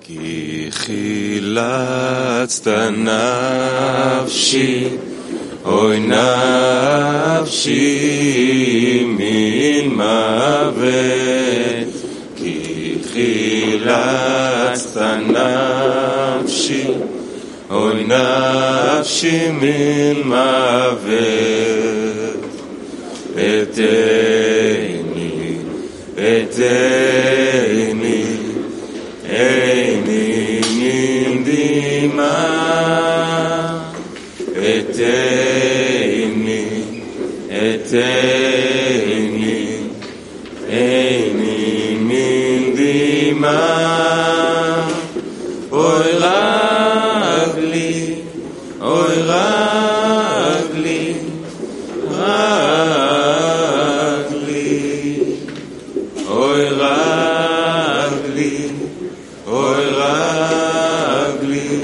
כי חילצת נפשי, אוי נפשי מן מוות, כי חילצת נפשי, אוי נפשי מן מוות. עיני, עיני, עיני מן דמעה, עיני, עיני, עיני מן דמעה, אוי רגלי, אוי רגלי, רגלי, אוי רגלי, אוי רגלי,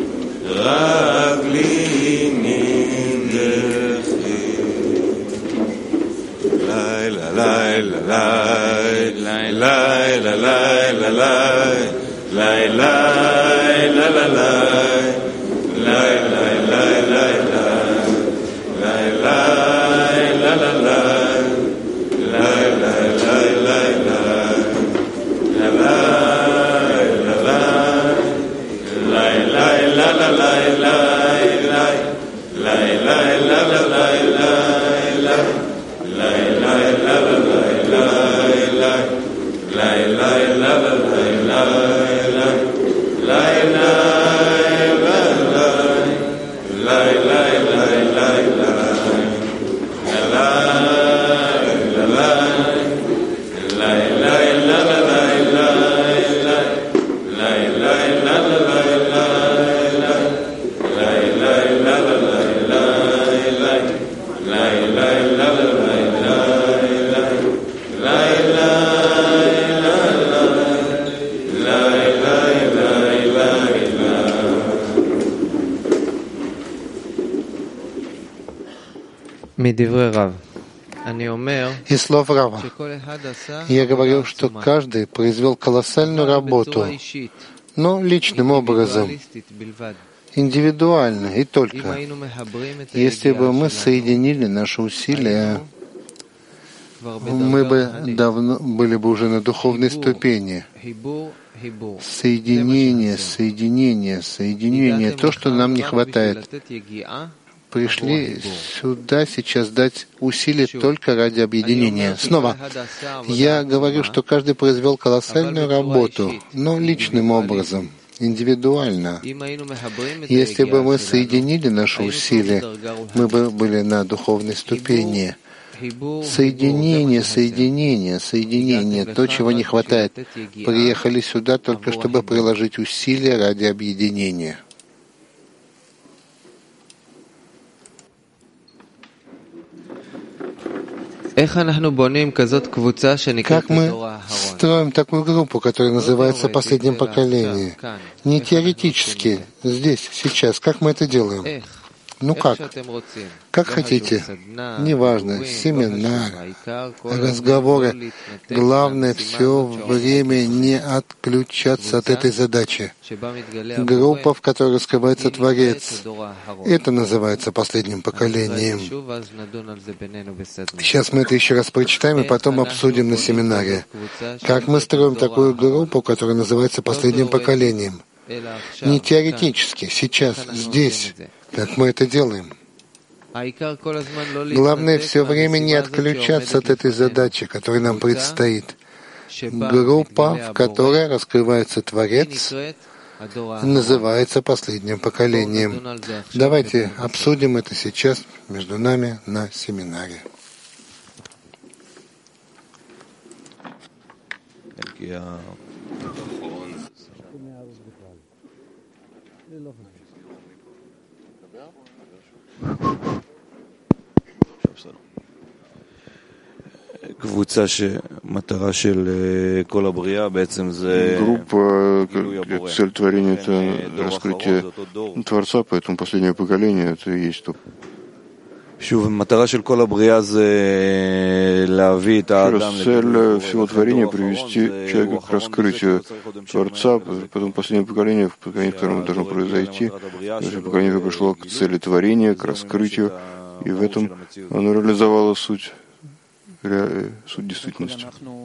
רגלי מן דרכי. לילה, לילה, לילה, לילה, לילה, לילה, לילה, Из слов Рава. Я говорил, что каждый произвел колоссальную работу, но личным образом, индивидуально и только. Если бы мы соединили наши усилия, мы бы давно были бы уже на духовной ступени. Соединение, соединение, соединение, то, что нам не хватает. Пришли сюда сейчас дать усилия только ради объединения. Снова, я говорю, что каждый произвел колоссальную работу, но личным образом, индивидуально. Если бы мы соединили наши усилия, мы бы были на духовной ступени. Соединение, соединение, соединение, то, чего не хватает. Приехали сюда только чтобы приложить усилия ради объединения. Как мы строим такую группу, которая называется «Последнее поколение»? Не теоретически, здесь, сейчас. Как мы это делаем? Ну как? Как хотите. Неважно, семинар, разговоры. Главное все время не отключаться от этой задачи. Группа, в которой раскрывается Творец. Это называется последним поколением. Сейчас мы это еще раз прочитаем и потом обсудим на семинаре. Как мы строим такую группу, которая называется последним поколением? Не теоретически, сейчас, здесь. Как мы это делаем? Главное все время не отключаться от этой задачи, которая нам предстоит. Группа, в которой раскрывается Творец, называется последним поколением. Давайте обсудим это сейчас между нами на семинаре. Группа, цель творения — это раскрытие Творца, поэтому последнее поколение — это и есть то Еще раз, цель всего творения привести человека к раскрытию Творца, потом последнее поколение, которому должно произойти, последнее поколение, которое пришло к цели творения, к раскрытию, и в этом оно реализовало суть действительности.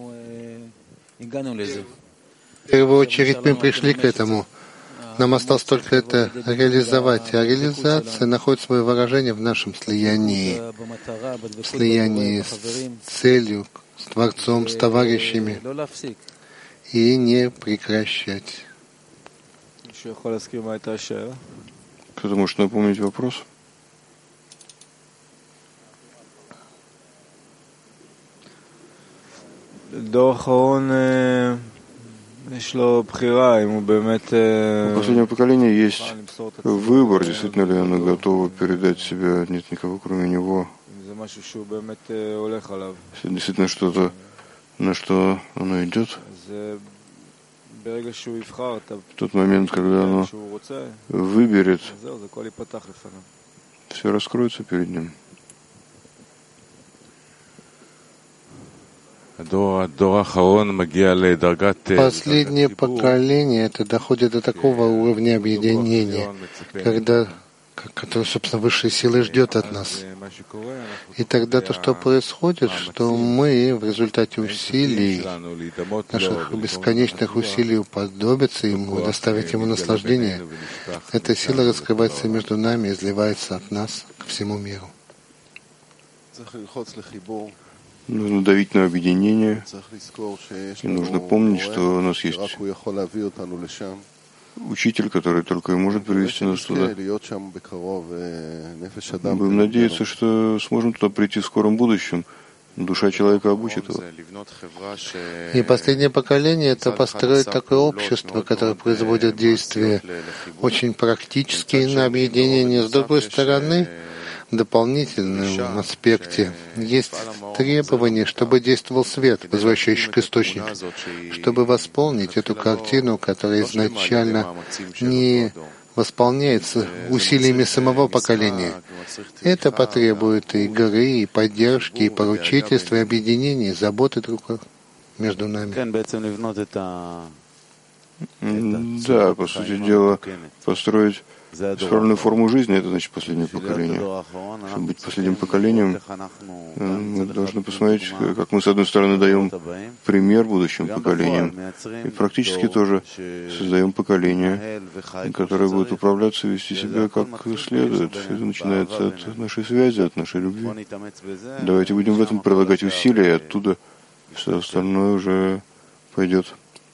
В первую очередь мы пришли к этому. Нам осталось только это реализовать. А реализация находит свое выражение в нашем слиянии. В слиянии с целью, с Творцом, с товарищами. И не прекращать. Кто-то может напомнить вопрос? У последнего поколения есть выбор, действительно ли оно готово передать себя, нет никого кроме него. Если действительно что-то, на что оно идет, в тот момент, когда оно выберет, все раскроется перед ним. Последнее поколение это доходит до такого уровня объединения, который, собственно, высшей силы ждет от нас. И тогда то, что происходит, что мы в результате усилий, наших бесконечных усилий уподобиться Ему, доставить Ему наслаждение, эта сила раскрывается между нами и изливается от нас к всему миру. Нужно давить на объединение, и нужно помнить, что у нас есть учитель, который только и может привести нас туда. Будем надеяться, что сможем туда прийти в скором будущем. Душа человека обучит его. И последнее поколение — это построить такое общество, которое производит действия очень практические на объединение. С другой стороны, в дополнительном аспекте есть требование, чтобы действовал свет, возвращающий к источнику, чтобы восполнить эту картину, которая изначально не восполняется усилиями самого поколения. Это потребует и горы, и поддержки, и поручительства, и объединения, и заботы друг между нами. Да, по сути дела, построить сформированную форму жизни — это значит последнее поколение. Чтобы быть последним поколением, мы должны посмотреть, как мы, с одной стороны, даем пример будущим поколениям, и практически тоже создаем поколение, которое будет управляться и вести себя как следует. Это начинается от нашей связи, от нашей любви. Давайте будем в этом прилагать усилия, и оттуда все остальное уже пойдет.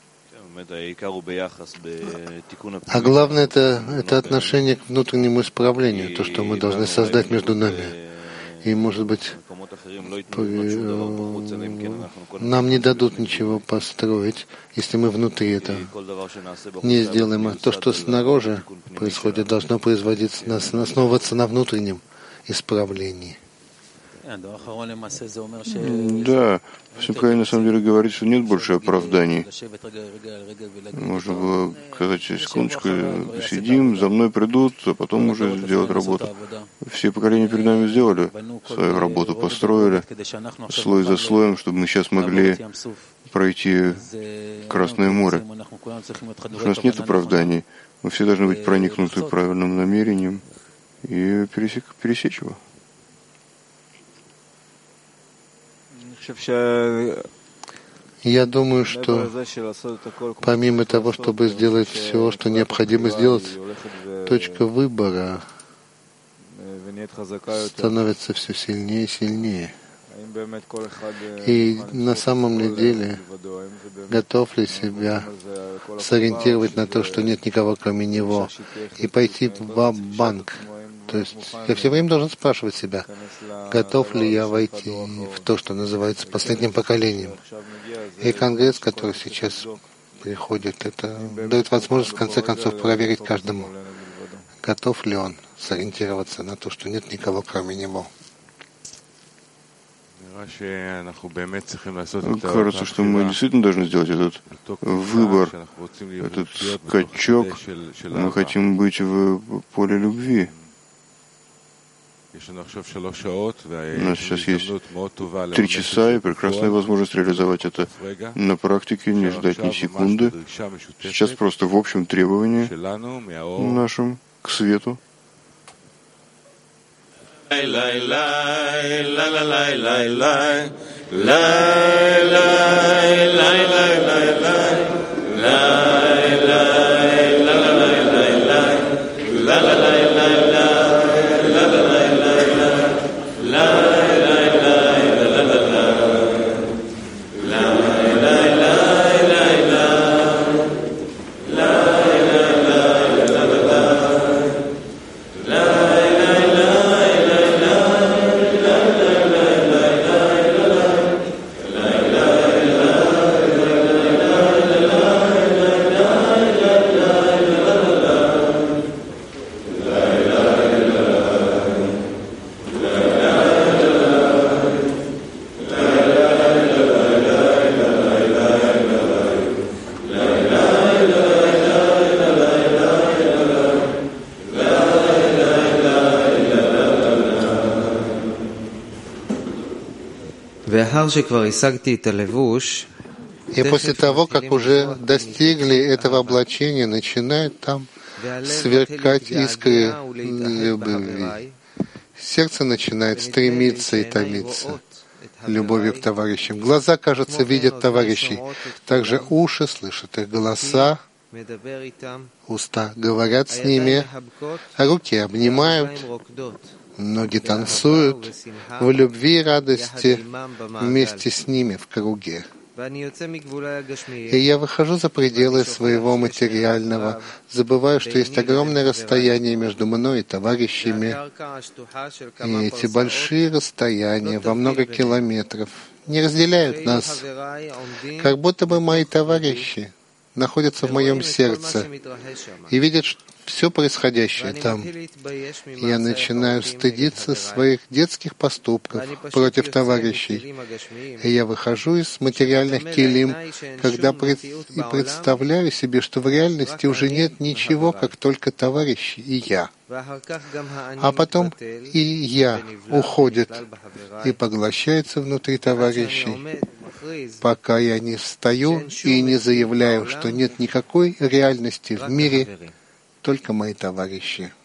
А главное — это отношение к внутреннему исправлению, то, что мы должны создать между нами. И, может быть, нам не дадут ничего построить, если мы внутри это не сделаем. А то, что снаружи происходит, должно производиться, основываться на внутреннем исправлении. Да, все правильно на самом деле говорит, что нет больше оправданий. Можно было сказать, секундочку, сидим, за мной придут, а потом уже сделать работу. Все поколения перед нами сделали свою работу, построили слой за слоем, чтобы мы сейчас могли пройти Красное море. У нас нет оправданий. Мы все должны быть проникнуты правильным намерением и пересечь его. Я думаю, что помимо того, чтобы сделать все, что необходимо сделать, точка выбора становится все сильнее и сильнее. И на самом деле, готов ли себя сориентировать на то, что нет никого кроме него, и пойти в банк? То есть я все время должен спрашивать себя, готов ли я войти в то, что называется последним поколением. И конгресс, который сейчас приходит, это дает возможность в конце концов проверить каждому, готов ли он сориентироваться на то, что нет никого кроме него. Кажется, что мы действительно должны сделать этот выбор, этот скачок. Мы хотим быть в поле любви. У нас сейчас есть 3 часа и прекрасная возможность реализовать это на практике, не ждать ни секунды. Сейчас просто в общем требовании нашим к свету. И после того, как уже достигли этого облачения, начинают там сверкать искры любви. Сердце начинает стремиться и томиться любовью к товарищам. Глаза, кажется, видят товарищей. Также уши слышат их голоса, уста говорят с ними, а руки обнимают, ноги танцуют в любви и радости вместе с ними в круге. И я выхожу за пределы своего материального, забываю, что есть огромное расстояние между мной и товарищами. И эти большие расстояния во много километров не разделяют нас, как будто бы мои товарищи находятся в моем сердце и видят все происходящее там. Я начинаю стыдиться своих детских поступков против товарищей. И я выхожу из материальных килим, когда и представляю себе, что в реальности уже нет ничего, как только товарищи и я. А потом и я уходит и поглощается внутри товарищей, пока я не встаю и не заявляю, что нет никакой реальности в мире, только мои товарищи.